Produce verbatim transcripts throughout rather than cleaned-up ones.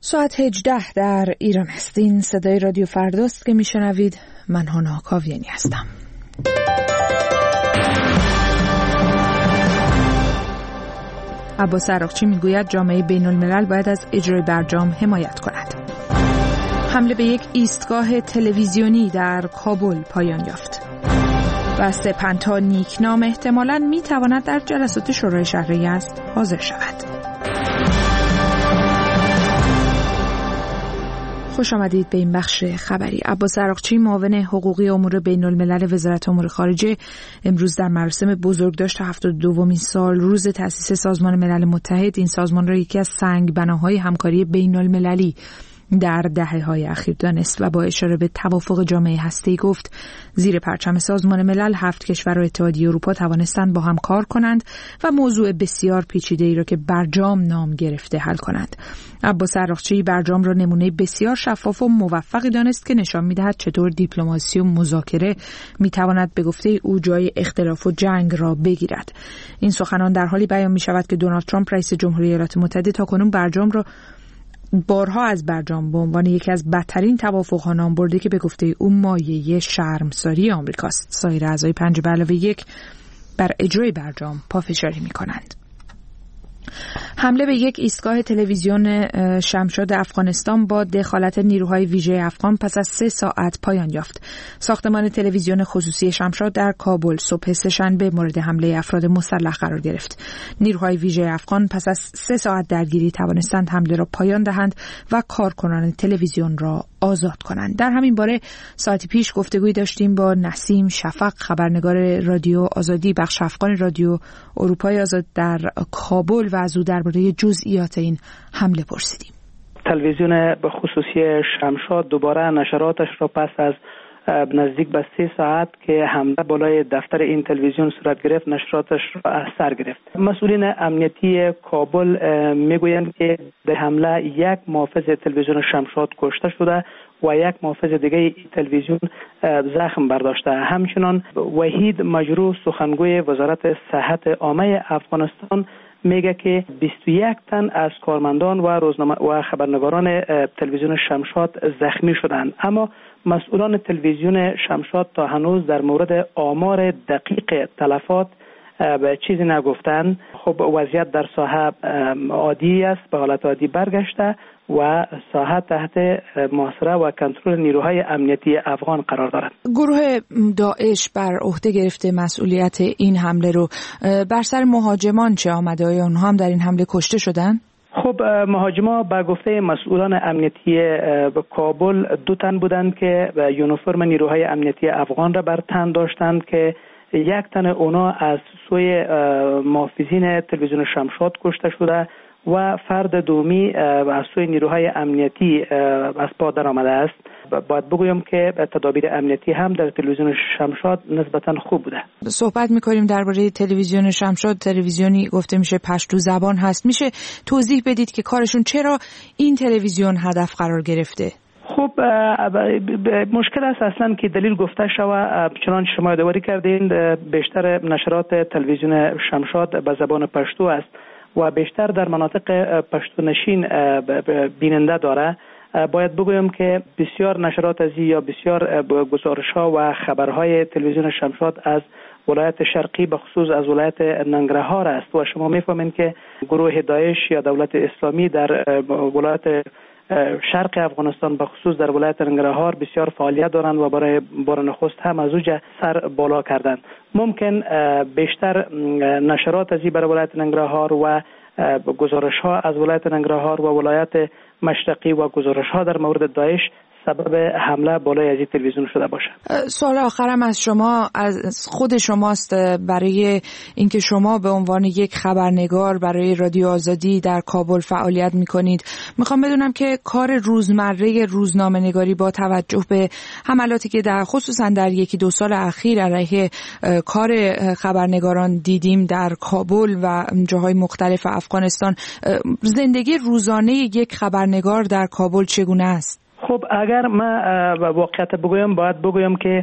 ساعت هجده در ایران است. این صدای رادیو فرداست که میشنوید. من هانا کاویانی هستم. عباس عراقچی میگوید جامعه بین الملل باید از اجرای برجام حمایت کند. حمله به یک ایستگاه تلویزیونی در کابل پایان یافت. و سپنتا نیکنام احتمالاً میتواند در جلسات شورای شهر یزد حاضر شود. خوش آمدید به این بخش خبری. عباس عراقچی معاون حقوقی امور بین الملل وزارت امور خارجه امروز در مراسم بزرگداشت هفتاد و دومین سال روز تأسیس سازمان ملل متحد، این سازمان را یکی از سنگبناهای همکاری بین المللی در دهه‌های اخیر دانست و با اشاره به توافق جامعه هسته‌ای گفت زیر پرچم سازمان ملل هفت کشور و اتحادیه اروپا توانستند با هم کار کنند و موضوع بسیار پیچیده‌ای را که برجام نام گرفته حل کنند. عباس عراقچی برجام را نمونه بسیار شفاف و موفقی دانست که نشان می‌دهد چطور دیپلماسی و مذاکره می‌تواند به گفته او جای اختلاف و جنگ را بگیرد. این سخنان در حالی بیان می‌شود که دونالد ترامپ رئیس جمهوری ایالات متحده تاکنون برجام را بارها از برجام به عنوان یکی از بدترین توافق‌ها نام برده که به گفته او مایه شرمساری آمریکاست. سایر اعضای پنج به علاوه یک بر اجرای برجام پافشاری می‌کنند. حمله به یک ایستگاه تلویزیون شمشاد افغانستان با دخالت نیروهای ویژه افغان پس از سه ساعت پایان یافت. ساختمان تلویزیون خصوصی شمشاد در کابل صبح سه‌شنبه مورد حمله افراد مسلح قرار گرفت. نیروهای ویژه افغان پس از سه ساعت درگیری توانستند حمله را پایان دهند و کارکنان تلویزیون را آزاد کنند. در همین باره ساعتی پیش گفتگوی داشتیم با نسیم شفق، خبرنگار رادیو آزادی بخش افغان رادیو اروپای آزاد در کابل و از او درباره جزئیات این حمله پرسیدیم. تلویزیون خصوصی شمشاد دوباره نشراتش را پس از نزدیک به سه ساعت که حمله بالای دفتر این تلویزیون صورت گرفت نشراتش را از سر گرفت. مسئولین امنیتی کابل میگویند که در حمله یک محافظ تلویزیون شمشاد کشته شده و یک محافظ دیگه این تلویزیون زخم برداشته. همچنان وحید مجروح سخنگوی وزارت صحت عامه افغانستان میگه که بیست و یک تن از کارمندان و روزنامه و خبرنگاران تلویزیون شمشاد زخمی شدند، اما مسئولان تلویزیون شمشاد تا هنوز در مورد آمار دقیق تلفات به چیزی نگفتند. خب وضعیت در ساحه عادی است، به حالت عادی برگشته و ساحه تحت محاصره و کنترل نیروهای امنیتی افغان قرار دارد. گروه داعش بر عهده گرفته مسئولیت این حمله رو. بر سر مهاجمان چه آمده؟ آیا اونها هم در این حمله کشته شدن؟ خب مهاجما به گفته مسئولان امنیتی کابل دو تن بودند که یونیفرم نیروهای امنیتی افغان را بر تن داشتند که یک تن اونا از سوی محافظین تلویزیون شمشاد کشته شده و فرد دومی از سوی نیروهای امنیتی از پا در آمده است. باید بگویم که تدابیر امنیتی هم در تلویزیون شمشاد نسبتاً خوب بوده. صحبت می‌کنیم درباره تلویزیون شمشاد. تلویزیونی گفته میشه پشتو زبان هست. میشه توضیح بدید که کارشون چرا این تلویزیون هدف قرار گرفته؟ خب مشکل است اصلا که دلیل گفته شود. چنانچه شما یادآوری کردین بیشتر نشرات تلویزیون شمشاد به زبان پشتو است و بیشتر در مناطق پشتو نشین بیننده داره. باید بگویم که بسیار نشرات ازی یا بسیار گزارش‌ها و خبرهای تلویزیون شمشاد از ولایت شرقی به خصوص از ولایت ننگرهار است و شما می‌فهمید که گروه داعش یا دولت اسلامی در ولایت شرق افغانستان به خصوص در ولایت ننگرهار بسیار فعالیت دارند و برای بار نخست هم از اوجه سر بالا کردند. ممکن بیشتر نشرات ازی برای ولایت ننگرهار و گزارش‌ها از ولایت ننگرهار و ولایت مشرقی و گزارش‌ها در مورد داعش سبب حمله بالای از این تلویزیون شده باشه. سوال آخرم از شما، از خود شماست، برای اینکه شما به عنوان یک خبرنگار برای رادیو آزادی در کابل فعالیت میکنید، میخوام بدونم که کار روزمره روزنامه‌نگاری با توجه به حملاتی که در خصوصا در یکی دو سال اخیر علیه کار خبرنگاران دیدیم در کابل و جاهای مختلف افغانستان، زندگی روزانه یک خبرنگار در کابل چگونه است؟ خب اگر من واقعیت بگویم باید بگویم که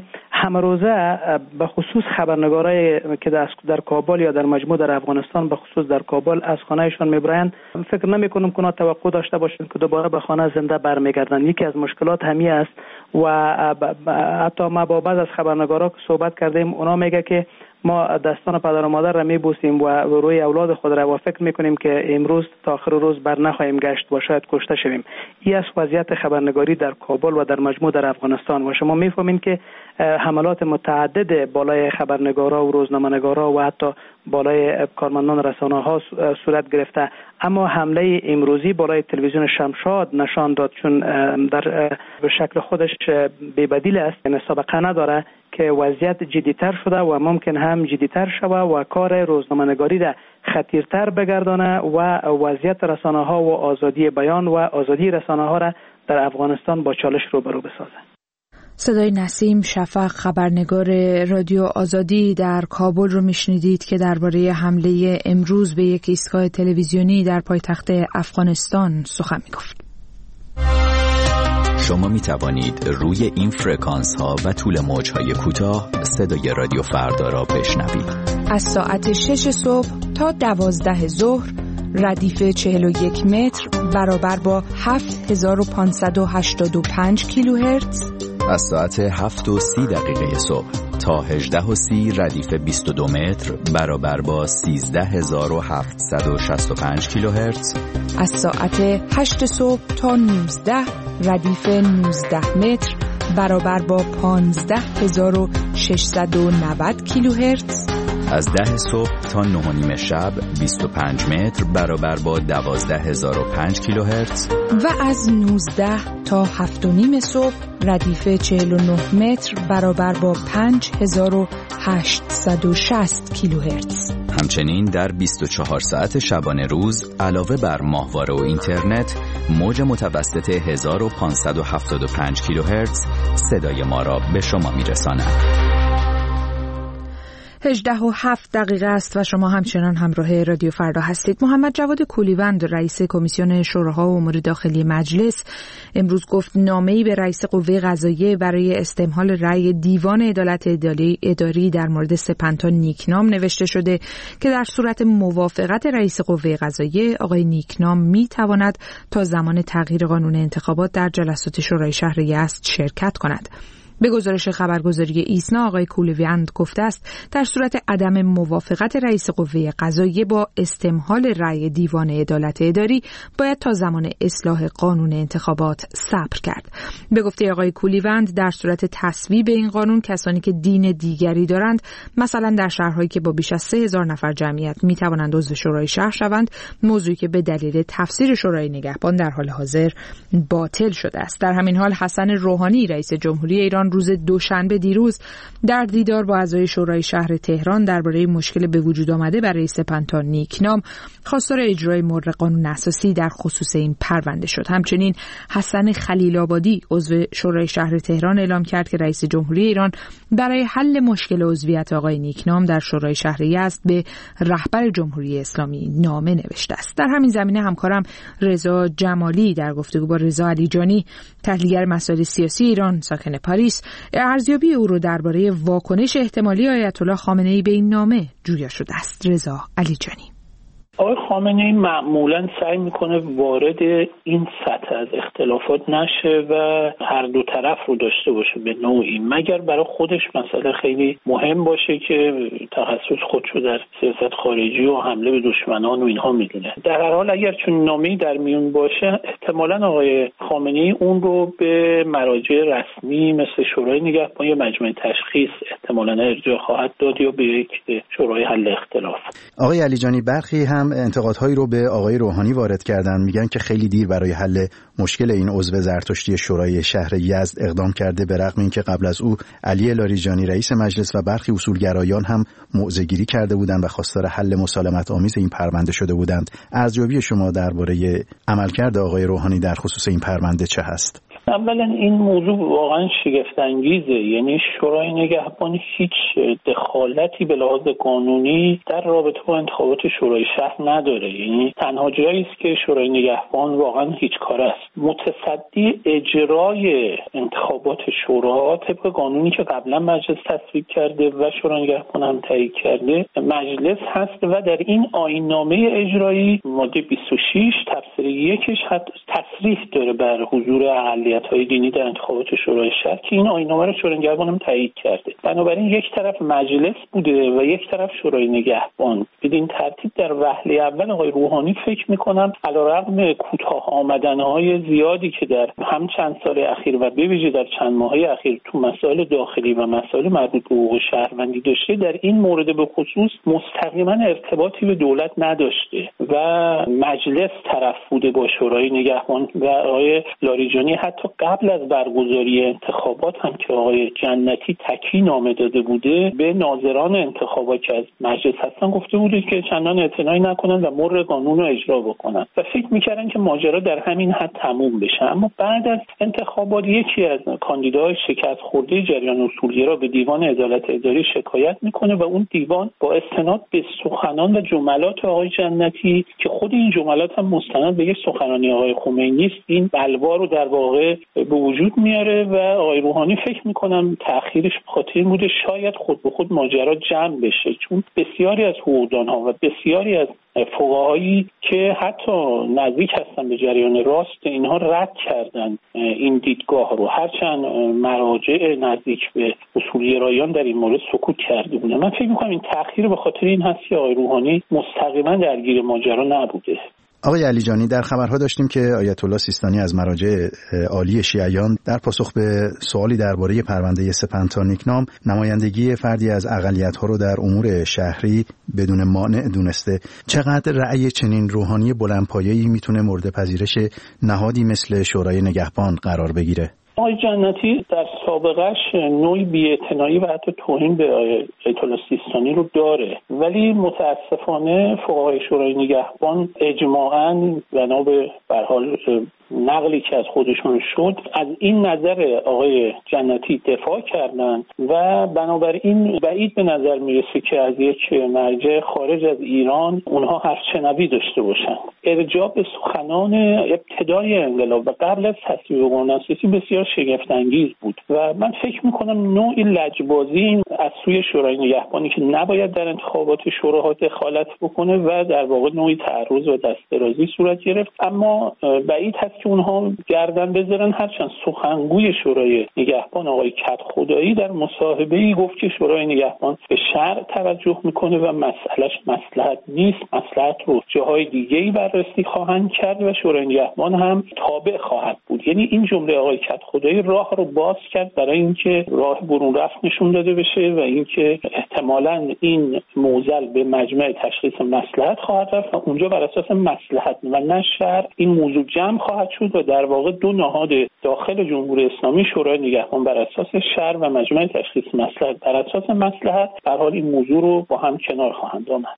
همه روزه به خصوص خبرنگارای که در کابل یا در مجموع در افغانستان به خصوص در کابل از خانهشان میبرند، فکر نمی کنم که اونا توقع داشته باشند که دوباره به خانه زنده برمیگردن. یکی از مشکلات همین است و حتی ما با بعض از خبرنگارا که صحبت کردیم اونا میگه که ما دستان پدر و مادر را میبوسیم و روی اولاد خود را و فکر میکنیم که امروز تا آخر روز بر نخواهیم گشت و شاید کشته شویم. این از وضعیت خبرنگاری در کابل و در مجموع در افغانستان و شما میفهمین که حملات متعدد بالای خبرنگارا و روزنامه‌نگارا و حتی بالای کارمندان رسانه‌ها صورت گرفته، اما حمله امروزی بالای تلویزیون شمشاد نشان داد، چون در شکل خودش بی‌بدیل است، یعنی سابقه نداره، که وضعیت جدی‌تر شده و ممکن هم جدی‌تر شوه و کار روزنامه‌نگاری را خطیرتر بگردانه و وضعیت رسانه‌ها و آزادی بیان و آزادی رسانه‌ها را در افغانستان با چالش روبرو بسازه. صدای نسیم شفق، خبرنگار رادیو آزادی در کابل رو میشنیدید که درباره حمله امروز به یک ایستگاه تلویزیونی در پایتخت افغانستان سخن میگفت. شما می توانید روی این فرکانس ها و طول موج های کوتاه صدای رادیو فردا را بشنوید. از ساعت شش صبح تا دوازده ظهر ردیف چهل و یک متر برابر با هفت هزار و پانصد و هشتاد و پنج کیلوهرتز. از ساعت هفت و سی دقیقه صبح تا هجده و سی ردیف بیست و دو متر برابر با سیزده هزار و هفتصد و شصت و پنج کیلوهرتز. از ساعت هشت صبح تا نوزده ردیف نوزده متر برابر با پانزده هزار و ششصد و نود کیلوهرتز. از ده صبح تا نه و نیم شب بیست و پنج متر برابر با دوازده هزار و پنج کیلوهرتز و از نوزده تا هفت و نیم صبح ردیف چهل و نه متر برابر با پنج هزار و هشتصد و شصت کیلوهرتز. همچنین در بیست و چهار ساعت شبانه روز علاوه بر ماهواره و اینترنت موج متوسط هزار و پانصد و هفتاد و پنج کیلوهرتز صدای ما را به شما میرساند. هجده و هفت دقیقه است و شما همچنان همراه رادیو فردا هستید. محمد جواد کولیوند رئیس کمیسیون شوراها و امور داخلی مجلس امروز گفت نامه‌ای به رئیس قوه قضاییه برای استمهال رأی دیوان عدالت اداری در مورد سپنتا نیکنام نوشته شده که در صورت موافقت رئیس قوه قضاییه آقای نیکنام میتواند تا زمان تغییر قانون انتخابات در جلسات شورای شهر یزد شرکت کند. به گزارش خبرگزاری ایسنا آقای کولیوند گفته است در صورت عدم موافقت رئیس قوه قضاییه با استمهال رأی دیوان عدالت اداری باید تا زمان اصلاح قانون انتخابات صبر کرد. به گفته آقای کولیوند در صورت تصویب این قانون کسانی که دین دیگری دارند، مثلا در شهرهایی که با بیش از سه هزار نفر جمعیت می توانند عضو شورای شهر شوند، موضوعی که به دلیل تفسیر شورای نگهبان در حال حاضر باطل شده است. در همین حال حسن روحانی رئیس جمهوری ایران روز دوشنبه دیروز در دیدار با اعضای شورای شهر تهران درباره مشکل به وجود آمده برای سپنتا نیکنام خواستار اجرای مر قانون اساسی در خصوص این پرونده شد. همچنین حسن خلیل آبادی عضو شورای شهر تهران اعلام کرد که رئیس جمهوری ایران برای حل مشکل عضویت آقای نیکنام در شورای شهر یزد به رهبر جمهوری اسلامی نامه نوشته است. در همین زمینه همکارم رضا جمالی در گفتگو با رضا علیجانی تحلیلگر مسائل سیاسی ایران ساکن پاریس ارزیابی او رو درباره واکنش احتمالی آیت الله خامنه‌ای به این نامه جویا شده است. رضا علیجانی: آقای خامنه‌ای معمولاً سعی میکنه وارد این سطح از اختلافات نشه و هر دو طرف رو داشته باشه به نوعی، مگر برای خودش مثلا خیلی مهم باشه که تخصص خودشو در سیاست خارجی و حمله به دشمنان و اینها میدونه. در هر حال اگر چون نامه‌ای در میون باشه احتمالاً آقای خامنه‌ای اون رو به مراجع رسمی مثل شورای نگهبان یا مجمع تشخیص احتمالاً ارجاع خواهد داد یا به یک شورای حل اختلاف. آقای علیجانی، برخی هم انتقادهایی رو به آقای روحانی وارد کردن، میگن که خیلی دیر برای حل مشکل این عضو زرتشتی شورای شهر یزد اقدام کرده، به رغم اینکه قبل از او علی لاریجانی رئیس مجلس و برخی اصولگرایان هم موضع‌گیری کرده بودند و خواستار حل مسالمت آمیز این پرونده شده بودند. ارزیابی شما درباره عملکرد آقای روحانی در خصوص این پرونده چه هست؟ اولا این موضوع واقعا شگفت انگیزه. یعنی شورای نگهبان هیچ دخالتی به لحاظ قانونی در رابطه با انتخابات شورای شهر نداره. یعنی تنها جایی است که شورای نگهبان واقعا هیچ کار است. متصدی اجرای انتخابات شورا طبق قانونی که قبلا مجلس تصویب کرده و شورای نگهبان هم تایید کرده مجلس هست و در این آیین‌نامه اجرایی ماده بیست و شش تفسیر یکش تصریح داره بر حضور اقلیت‌های دینی در انتخابات شورای شهر که این آیین‌نامه رو شورای نگهبان هم تایید کرده. بنابراین یک طرف مجلس بوده و یک طرف شورای نگهبان. بدین ترتیب در وهله اول آقای روحانی فکر می‌کنم علیرغم کوتاه آمدن‌های زیادی که در هم چند سال اخیر و به ویژه در چند ماهه اخیر تو مسائل داخلی و مسائل مربوط به حقوق شهروندی داشته، در این مورد به خصوص مستقیما ارتباطی به دولت نداشته و مجلس طرف بوده با شورای نگهبان و آقای لاریجانی حتی قبل از برگزاری انتخابات هم که آقای جنتی تکی نامه داده بوده به ناظران انتخابات که از مجلس هستن گفته بوده که چندان اعتنایی نکنن و مر قانون رو اجرا بکنن و فکر میکردن که ماجرا در همین حد تموم بشه. اما بعد از انتخابات یکی از کاندیداهای شکست خورده جریان اصولگرا به دیوان عدالت اداری شکایت میکنه و اون دیوان با استناد به سخنان و جملات آقای جنتی که خود این جملات هم مستند به یک سخنرانی آقای خمینی است این بلوا رو در واقع به وجود میاره و آقای روحانی فکر میکنم تأخیرش بخاطر این بوده شاید خود به خود ماجرا جمع بشه، چون بسیاری از حقوقدانها و بسیاری از فقهایی که حتی نزدیک هستن به جریان راست اینها رد کردن این دیدگاه رو، هرچند مراجع نزدیک به اصولگرایان در این مورد سکوت کرده بودن. من فکر می‌کنم این تأخیر به خاطر این هست که آقای روحانی مستقیما درگیر ماجرا نبوده. آقای علیجانی، در خبرها داشتیم که آیت الله سیستانی از مراجع عالی شیعیان در پاسخ به سوالی درباره پرونده سپنتانیکنام نمایندگی فردی از اقلیت‌ها رو در امور شهری بدون مانع دونسته. چقدر رأی چنین روحانی بلندپایه‌ای میتونه مورد پذیرش نهادی مثل شورای نگهبان قرار بگیره؟ آقای جنتی در سابقش نوعی بی‌اعتنایی و حتی توهین به آیت الله سیستانی رو داره، ولی متاسفانه فقهای شورای نگهبان اجماعاً بنا به هر حال نقلی که از خودشون شد از این نظر آقای جنتی دفاع کردن و بنابراین بعید به نظر میرسه که از یک مرجع خارج از ایران اونها حرف شنوی داشته باشن. ارجاع به سخنان ابتدای انقلاب و قبل از تصویب قانون اساسی بسیار شگفت انگیز بود و من فکر میکنم نوعی لجبازی از سوی شورای نگهبانی که نباید در انتخابات شوراها دخالت بکنه و در واقع نوعی تعرض و دستدرازی صورت گرفت، اما بعید هست که اونها گردن بذارن. هرچند سخنگوی شورای نگهبان آقای کدخدایی در مصاحبه‌ای گفت که شورای نگهبان به شرع توجه میکنه و مسئلهش مصلحت نیست، مصلحت رو جاهای دیگه‌ای بررسی خواهند کرد و شورای نگهبان هم تابع خواهد بود. یعنی این جمله آقای کدخدایی راه رو باز کرد برای اینکه راه برون رفت نشون داده بشه و اینکه احتمالاً این موزل به مجمع تشخیص مصلحت خواهد رفت و اونجا بر اساس مصلحت و نه شرع این موضوع جمع خواهد شد و در واقع دو نهاد داخل جمهوری اسلامی شورای نگهبان بر اساس شرع و مجمع تشخیص مصلحت بر اساس مصلحت در حال این موضوع رو با هم کنار خواهند آمد.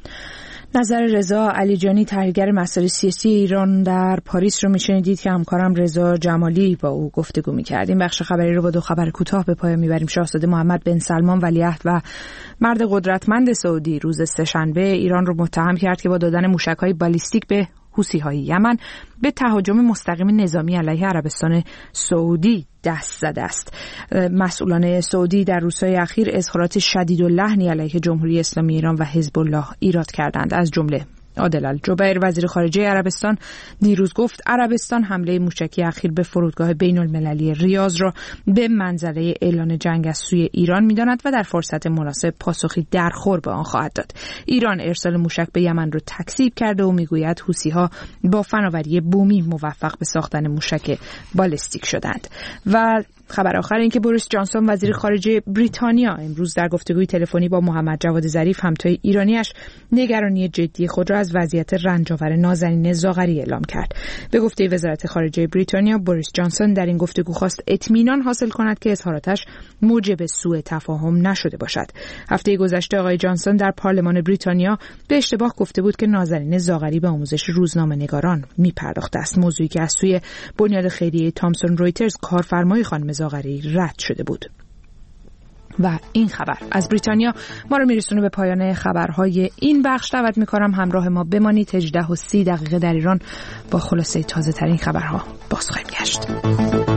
نظر رضا علیجانی تحلیلگر مسائل سیاسی ایران در پاریس رو میشنیدید که همکارم رضا جمالی با او گفتگو می‌کرد. این بخش خبری رو با دو خبر کوتاه به پایان می‌بریم. شاهزاده محمد بن سلمان ولیعهد و مرد قدرتمند سعودی روز سه‌شنبه ایران رو متهم کرد که با دادن موشک‌های بالیستیک به حوثی‌های یمن به تهاجم مستقیم نظامی علیه عربستان سعودی دست زده است. مسئولان سعودی در روزهای اخیر اظهارات شدید و لحنی علیه جمهوری اسلامی ایران و حزب الله ایراد کردند. از جمله عادل الجبیر وزیر خارجه عربستان دیروز گفت عربستان حمله موشکی اخیر به فرودگاه بین المللی ریاض را به منزله اعلان جنگ از سوی ایران می‌داند و در فرصت مناسب پاسخی درخور به آن خواهد داد. ایران ارسال موشک به یمن را تکذیب کرده و میگوید حوثی‌ها با فناوری بومی موفق به ساختن موشک بالستیک شدند. و خبر آخر این که بوریس جانسون وزیر خارجه بریتانیا امروز در گفتگوی تلفنی با محمد جواد ظریف همتای ایرانیش نگرانی جدی خود را از وضعیت رنجاور نازنین زاغری اعلام کرد. به گفته وزارت خارجه بریتانیا، بوریس جانسون در این گفتگو خواست اطمینان حاصل کند که اظهاراتش موجب سوء تفاهم نشده باشد. هفته گذشته آقای جانسون در پارلمان بریتانیا به اشتباه گفته بود که نازنین زاغری به آموزش روزنامه‌نگاران می‌پرداخته است، موضوعی که از سوی بنیاد خیریه تامسون رویترز کارفرمای خانم زاغری رد شده بود. و این خبر از بریتانیا ما رو میرسونه به پایان خبرهای این بخش. دعوت میکنم همراه ما بمانید. هجده و سی دقیقه در ایران با خلاصه تازه ترین خبرها باز خواهیم گشت.